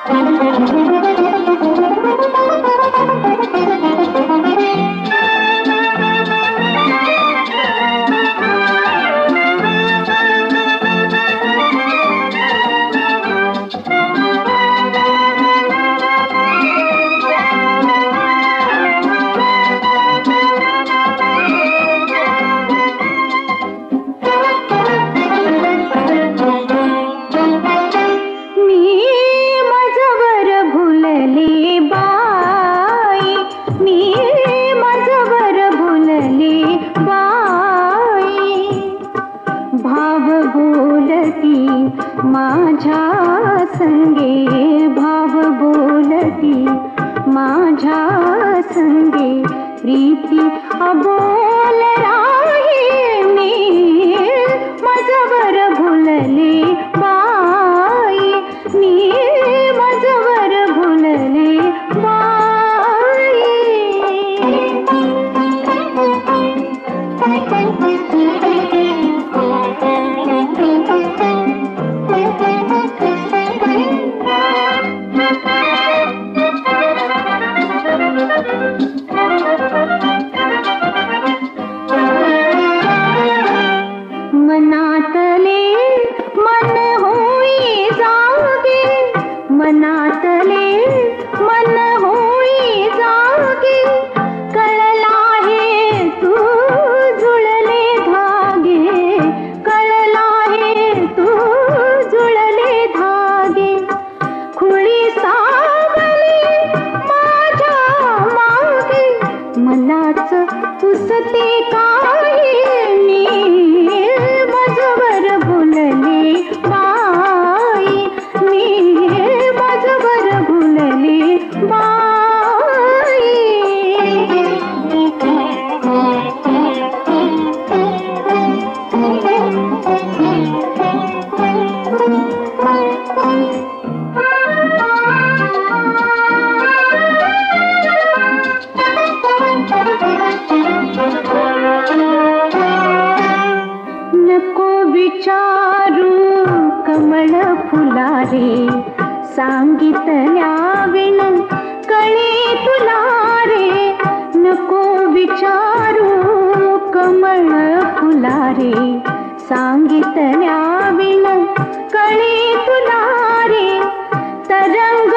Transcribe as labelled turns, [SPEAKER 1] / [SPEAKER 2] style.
[SPEAKER 1] माझ्या संगे भाव बोलती माझ्या संगे प्रीती अबोल राही मी माझ्यावर भुलले बाई मी माझ्यावर भुलले मनातले मन होई जागे मनातले मन होई जागे कळला हे तू जुळले धागे कळला हे तू जुळले धागे खुळी सावली माझ्या मागे मलाच पुसते काही मी माझ्यावर भुलले बाई मी माझ्यावर भुलले बाई नको विचारू कमळ फुलारे सांगितल्या विण कळे तुला रे नको विचारू कमळ फुलारे सांगितल्या विण कळे तुला रे तरंग